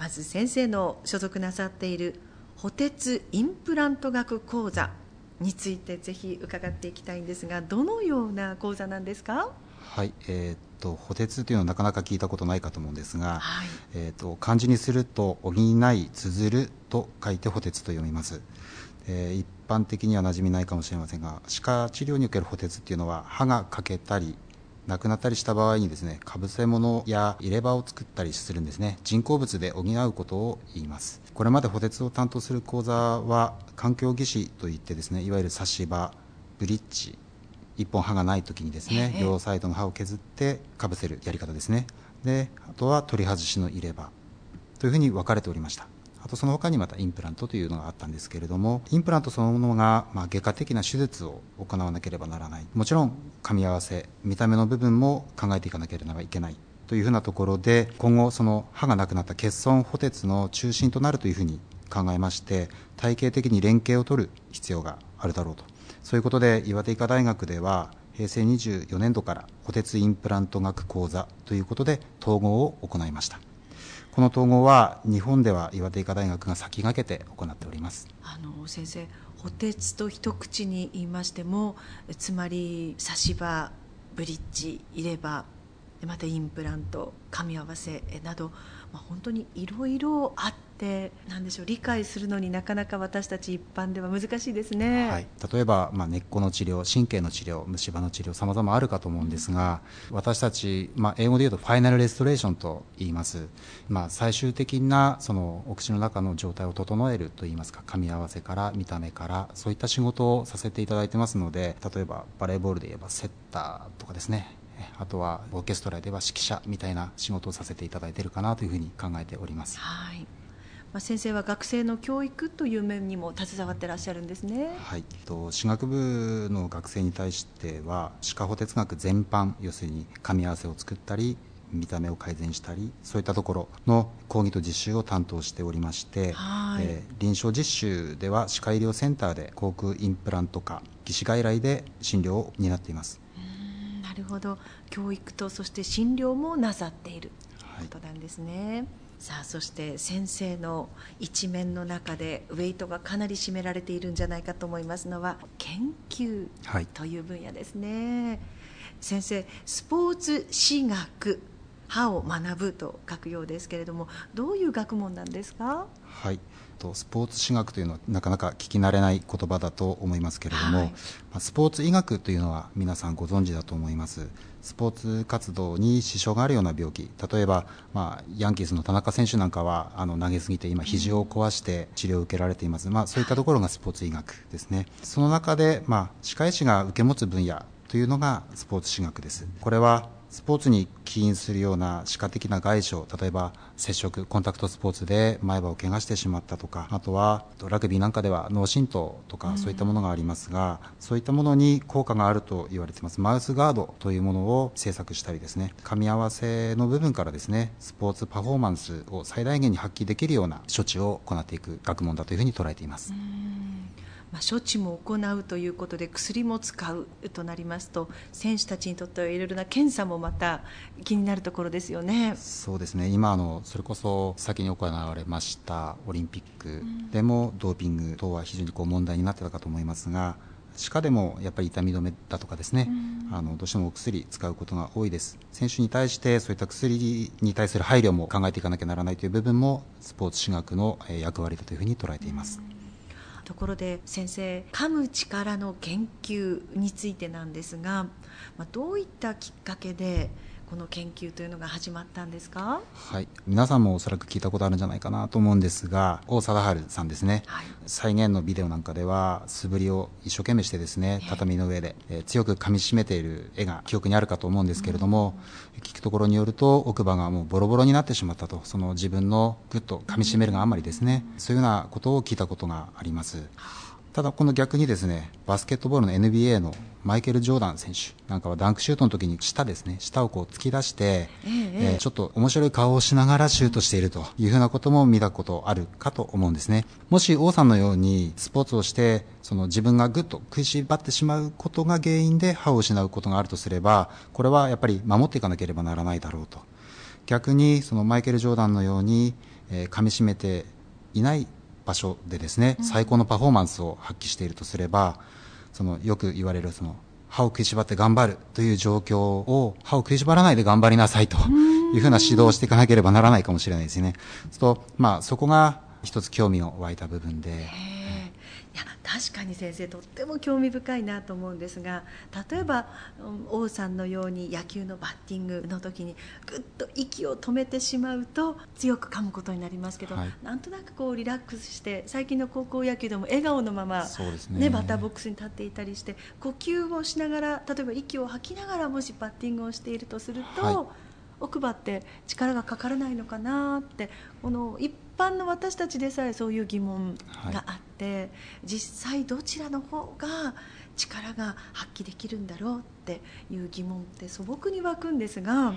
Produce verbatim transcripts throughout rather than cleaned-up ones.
まず先生の所属なさっている補鉄インプラント学講座についてぜひ伺っていきたいんですが、どのような講座なんですか？ はい、えー、っと補鉄というのはなかなか聞いたことないかと思うんですが、 はい、 えー、っと漢字にすると補い綴ると書いて補鉄と読みます。えー、一般的には馴染みないかもしれませんが、歯科治療における補鉄っていうのは歯が欠けたりなくなったりした場合にですね、かぶせ物や入れ歯を作ったりするんですね。人工物で補うことを言います。これまで補鉄を担当する講座は環境技師といってですね、いわゆる差し歯、ブリッジ、一本歯がない時にですね、 ええ、 両サイドの歯を削ってかぶせるやり方ですね。で、あとは取り外しの入れ歯というふうに分かれておりました。あとその他にまたインプラントというのがあったんですけれども、インプラントそのものが、まあ、外科的な手術を行わなければならない、もちろん噛み合わせ、見た目の部分も考えていかなければいけないというふうなところで、今後その歯がなくなった欠損補鉄の中心となるというふうに考えまして、体系的に連携を取る必要があるだろうと。そういうことで岩手医科大学ではへいせいにじゅうよねんどから補鉄インプラント学講座ということで統合を行いました。この統合は日本では岩手医科大学が先駆けて行っております。 あの先生、補鉄と一口に言いましても、つまり差し歯、ブリッジ、入れ歯、またインプラント、噛み合わせなど、まあ、本当にいろいろあって、なんでしょう、理解するのになかなか私たち一般では難しいですね。 はい、例えば、まあ、根っこの治療、神経の治療、虫歯の治療、さまざまあるかと思うんですが、私たち、まあ、英語で言うとファイナルレストレーションと言います。まあ、最終的なそのお口の中の状態を整えるといいますか、噛み合わせから見た目からそういった仕事をさせていただいてますので、例えばバレーボールで言えばセッターとかですね、あとはオーケストラでは指揮者みたいな仕事をさせていただいているかなというふうに考えております。 はい、まあ、先生は学生の教育という面にも携わってらっしゃるんですね。 はい、と歯学部の学生に対しては歯科補鉄学全般、要するに噛み合わせを作ったり見た目を改善したり、そういったところの講義と実習を担当しておりまして、 はい、 えー、臨床実習では歯科医療センターで口腔インプラント科技師外来で診療を担っています。 うーん、なるほど、教育とそして診療もなさっているということなんですね。はい、さあ、そして先生の一面の中でウェイトがかなり占められているんじゃないかと思いますのは研究という分野ですね。はい、先生、スポーツ歯学、歯を学ぶと書くようですけれども、どういう学問なんですか？ はい、スポーツ歯学というのはなかなか聞き慣れない言葉だと思いますけれども、はい、スポーツ医学というのは皆さんご存知だと思います。スポーツ活動に支障があるような病気、例えば、まあ、ヤンキースの田中選手なんかはあの投げすぎて今肘を壊して治療を受けられています。まあ、そういったところがスポーツ医学ですね。その中で、まあ、歯科医師が受け持つ分野というのがスポーツ歯学です。これはスポーツに起因するような歯科的な外傷、例えば接触、コンタクトスポーツで前歯を怪我してしまったとか、あとはラグビーなんかでは脳震盪とかそういったものがありますが、うん、そういったものに効果があると言われていますマウスガードというものを製作したりですね、噛み合わせの部分からですね、スポーツパフォーマンスを最大限に発揮できるような処置を行っていく学問だというふうに捉えています。うん、 まあ、処置も行うということで薬も使うとなりますと、選手たちにとってはいろいろな検査もまた気になるところですよね。 そうですね、今あのそれこそ先に行われましたオリンピックでもドーピング等は非常にこう問題になってたかと思いますが、歯科でもやっぱり痛み止めだとかですね、あのどうしてもお薬使うことが多いです。選手に対してそういった薬に対する配慮も考えていかなきゃならないという部分もスポーツ歯学の役割だというふうに捉えています。 ところで先生、噛む力の研究についてなんですが、まあ、どういったきっかけでこの研究というのが始まったんですか？ はい、皆さんもおそらく聞いたことあるんじゃないかなと思うんですが、王貞治さんですね、はい、再現のビデオなんかでは素振りを一生懸命してですね、畳の上で、えー、強く噛み締めている絵が記憶にあるかと思うんですけれども、うん、聞くところによると奥歯がもうボロボロになってしまったと、その自分のグッと噛み締めるがあまりですね、うん、そういうようなことを聞いたことがあります。ただこの逆にですね、バスケットボールの エヌビーエー のマイケル・ジョーダン選手なんかはダンクシュートの時に舌ですね、舌をこう突き出して、えーえー、ちょっと面白い顔をしながらシュートしているというふうなことも見たことあるかと思うんですね。もし王さんのようにスポーツをしてその自分がぐっと食いしばってしまうことが原因で歯を失うことがあるとすれば、これはやっぱり守っていかなければならないだろうと。逆にそのマイケル・ジョーダンのようにえー、噛み締めていない場所でですね、 うん、 最高のパフォーマンスを発揮しているとすれば、そのよく言われるその歯を食いしばって頑張るという状況を歯を食いしばらないで頑張りなさいというふうな指導をしていかなければならないかもしれないですね。そう、まあ、そこが一つ興味を湧いた部分で、 いや確かに先生とっても興味深いなと思うんですが、例えば王さんのように野球のバッティングの時にぐっと息を止めてしまうと強く噛むことになりますけど、はい、なんとなくこうリラックスして、最近の高校野球でも笑顔のまま、 そうですね、 ね、バッターボックスに立っていたりして、呼吸をしながら、例えば息を吐きながらもしバッティングをしているとすると、はい、奥歯って力がかからないのかなって、この一般の私たちでさえそういう疑問があって、はい、実際どちらの方が力が発揮できるんだろうっていう疑問って素朴に湧くんですが、はい、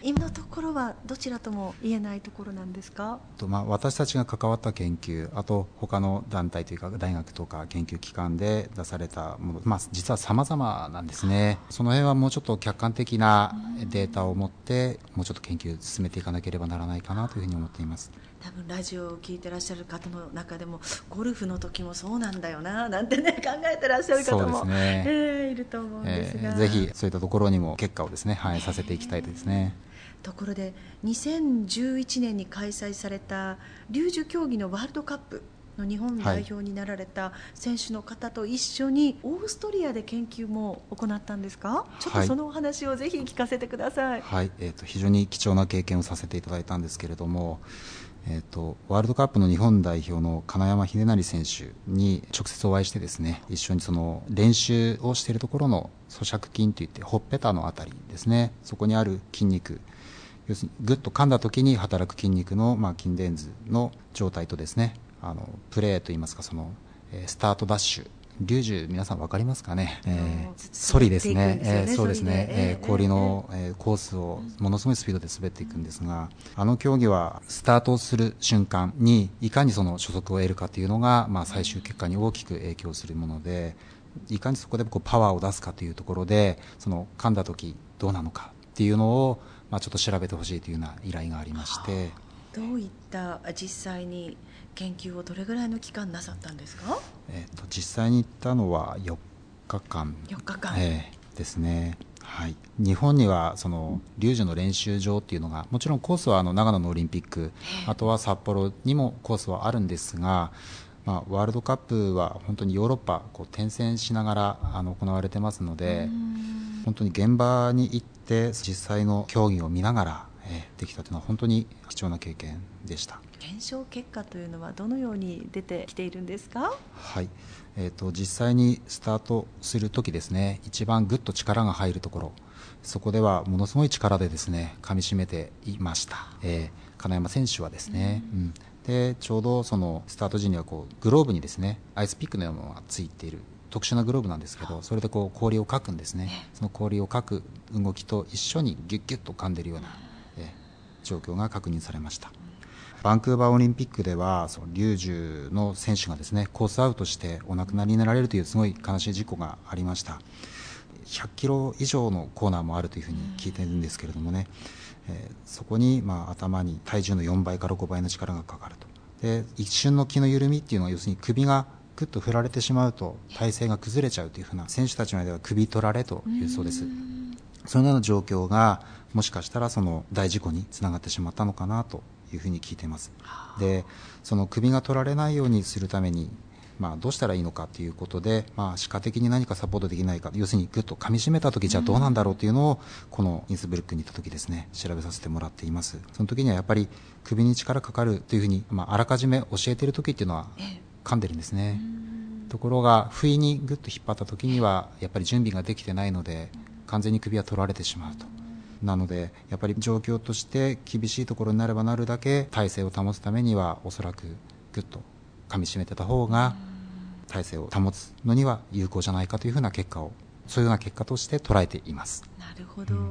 今のところはどちらとも言えないところなんですか？ と、まあ、私たちが関わった研究、あと他の団体というか大学とか研究機関で出されたもの、まあ、実は様々なんですね。その辺はもうちょっと客観的なデータを持ってもうちょっと研究を進めていかなければならないかなというふうに思っています。 多分ラジオを聞いてらっしゃる方の中でもゴルフの時もそうなんだよななんてね考えてらっしゃる方も、そうですね、えー、いると思うんですが、 えー、ぜひそういったところにも結果をですね反映させていきたいですね。 ところでにせんじゅういちねんに開催されたリュージュ競技のワールドカップの日本代表になられた選手の方と一緒にオーストリアで研究も行ったんですか？ちょっとそのお話をぜひ聞かせてください。 はい、えーと、非常に貴重な経験をさせていただいたんですけれども、えーと、ワールドカップの日本代表の金山秀成選手に直接お会いしてですね、一緒にその練習をしているところの咀嚼筋といってほっぺたのあたりですね、そこにある筋肉、要するにグッと噛んだ時に働く筋肉の、まあ、筋電図の状態とですね、あのプレーといいますか、その、えー、スタートダッシュ、リュージュ皆さん分かりますかね、えー、ソリですね、えー、そうですね、えー、氷の、えー、コースをものすごいスピードで滑っていくんですが、あの競技はスタートする瞬間にいかにその初速を得るかというのが、まあ、最終結果に大きく影響するもので、いかにそこでこうパワーを出すかというところで、その噛んだ時どうなのかっていうのを、まあ、ちょっと調べてほしいというような依頼がありまして。 どういった実際に研究をどれぐらいの期間なさったんですか？ えー、と実際に行ったのはよっかかん、 よっかかん、 えー、ですね。はい、日本にはそのリュージュの練習場っていうのが、もちろんコースはあの長野のオリンピック、あとは札幌にもコースはあるんですが、まあ、ワールドカップは本当にヨーロッパこう転戦しながらあの行われてますので、本当に現場に行って実際の競技を見ながら、えー、できたというのは本当に貴重な経験でした。 検証結果というのはどのように出てきているんですか？ はい、えーと、実際にスタートするときですね、一番ぐっと力が入るところ、そこではものすごい力でですね噛み締めていました、えー、金山選手はですね、うんうん、でちょうどそのスタート時にはこうグローブにですねアイスピックのようなものがついている特殊なグローブなんですけど、それでこう氷をかくんですね。その氷をかく動きと一緒にギュッギュッと噛んでいるような、えー、状況が確認されました。バンクーバーオリンピックではそのリュージュの選手がですねコースアウトしてお亡くなりになられるというすごい悲しい事故がありました。ひゃっキロ以上のコーナーもあるというふうに聞いているんですけれどもね、えー、そこにまあ頭に体重のよんばいからごばいの力がかかると。で一瞬の気の緩みっていうのは要するに首がグッと振られてしまうと体勢が崩れちゃうというふうな、選手たちの間では首取られというそうです。そのような状況がもしかしたらその大事故につながってしまったのかなというふうに聞いています。でその首が取られないようにするために、まあ、どうしたらいいのかということで、まあ、歯科的に何かサポートできないか、要するにグッと噛み締めた時じゃあどうなんだろうというのをこのインスブルックに行った時ですね調べさせてもらっています。その時にはやっぱり首に力かかるというふうに、まあ、あらかじめ教えている時っていうのは噛んでるんですね。ところが不意にグッと引っ張った時にはやっぱり準備ができてないので完全に首は取られてしまうと。なのでやっぱり状況として厳しいところになればなるだけ体勢を保つためにはおそらくグッと噛み締めてた方が体勢を保つのには有効じゃないかというふうな結果を、そういうような結果として捉えています。 なるほど、うん、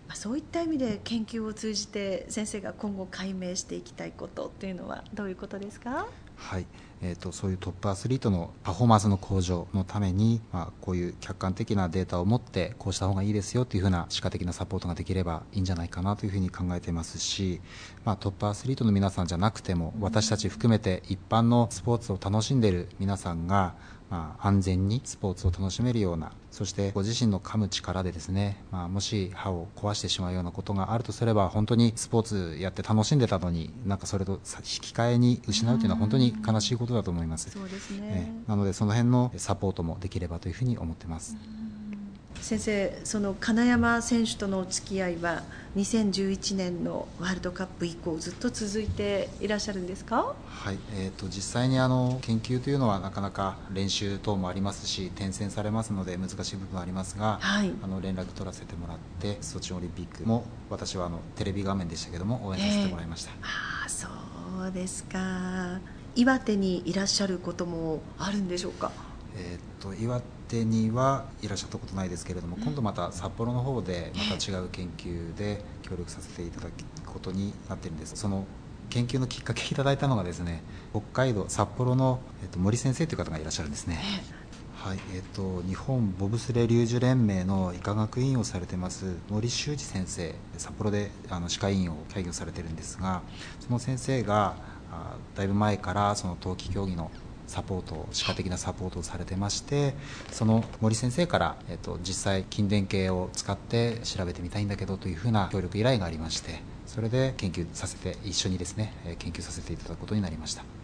まあ、そういった意味で研究を通じて先生が今後解明していきたいことというのはどういうことですか？ はい、えーと、そういうトップアスリートのパフォーマンスの向上のために、まあ、こういう客観的なデータを持ってこうした方がいいですよというふうな歯科的なサポートができればいいんじゃないかなというふうに考えていますし、まあ、トップアスリートの皆さんじゃなくても私たち含めて一般のスポーツを楽しんでいる皆さんが、まあ、安全にスポーツを楽しめるような、そしてご自身の噛む力でですね、まあ、もし歯を壊してしまうようなことがあるとすれば、本当にスポーツやって楽しんでたのになんかそれと引き換えに失うというのは本当に悲しいことだと思います。 そうですね、 えー、なのでその辺のサポートもできればというふうに思ってます。 先生、その金山選手とのお付き合いはにせんじゅういちねんのワールドカップ以降ずっと続いていらっしゃるんですか？ はい、えー、と実際にあの研究というのはなかなか練習等もありますし転戦されますので難しい部分はありますが、はい、あの連絡取らせてもらってソチオリンピックも私はあのテレビ画面でしたけども応援させてもらいました。えー、 あそうですか。岩手にいらっしゃることもあるんでしょうか？ えー、と岩手にはいらっしゃったことないですけれども、うん、今度また札幌の方でまた違う研究で協力させていただくことになっているんです。その研究のきっかけいただいたのがですね、北海道札幌の、えー、と森先生という方がいらっしゃるんですね。はい、えー、と日本ボブスレーリュージュ連盟の医科学委員をされてます森修二先生、札幌であの歯科医院を開業されているんですが、その先生があだいぶ前からその冬季競技のサポート、歯科的なサポートをされてまして、その森先生から、えっと、実際筋電計を使って調べてみたいんだけどというふうな協力依頼がありまして、それで研究させて一緒にですね研究させていただくことになりました。